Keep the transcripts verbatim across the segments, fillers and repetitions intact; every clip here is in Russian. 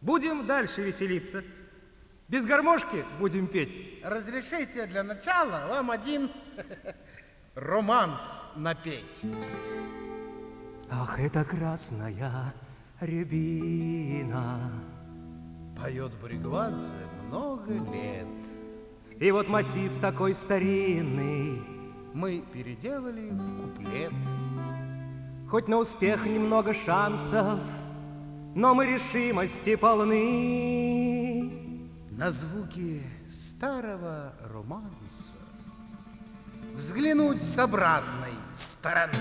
Будем дальше веселиться. Без гармошки будем петь. Разрешите для начала вам один романс напеть. Ах, это красная рябина. Поет Бригвадзе много лет. И вот мотив такой старинный Мы переделали в куплет. Хоть на успех немного шансов, но мы решимости полны. На звуки старого романса взглянуть с обратной стороны.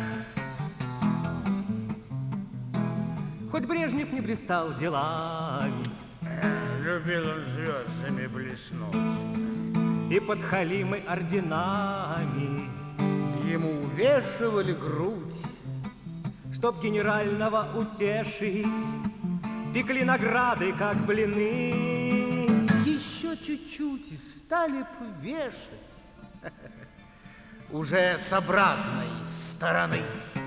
Хоть Брежнев не блистал делами, Любил он звездами блеснуть. и подхалимы орденами, Ему увешивали грудь. чтоб генерального утешить, пекли награды, как блины. Еще чуть-чуть и стали б вешать. Уже с обратной стороны.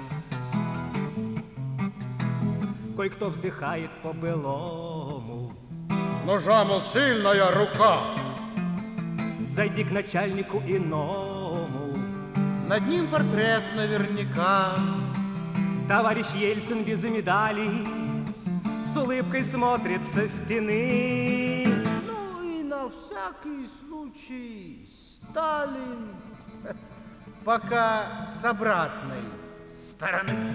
Кое-кто вздыхает по-былому. Нужна, мол, сильная рука. Зайди к начальнику иному. Над ним портрет наверняка. Товарищ Ельцин без медалей с улыбкой смотрит со стены. Ну и на всякий случай Сталин пока с обратной стороны.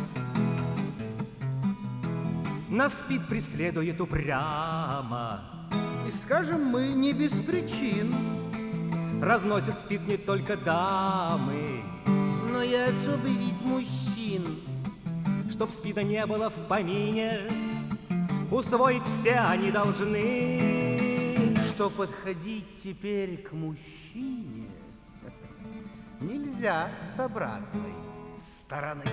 Нас СПИД преследует упрямо. И скажем мы не без причин. Разносят СПИД не только дамы, Но и особый вид мужчин. чтоб СПИДа не было в помине, усвоить все они должны. Что подходить теперь к мужчине нельзя с обратной стороны.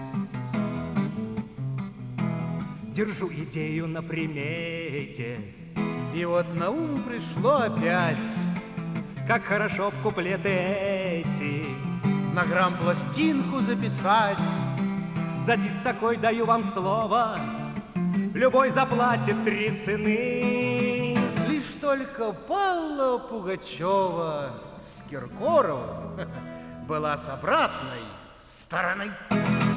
Держу идею на примете, И вот на ум пришло опять как хорошо б куплеты эти на грамм-пластинку записать. за диск такой даю вам слово, любой заплатит три цены. Лишь только Палла Пугачева с Киркоровым была с обратной стороны.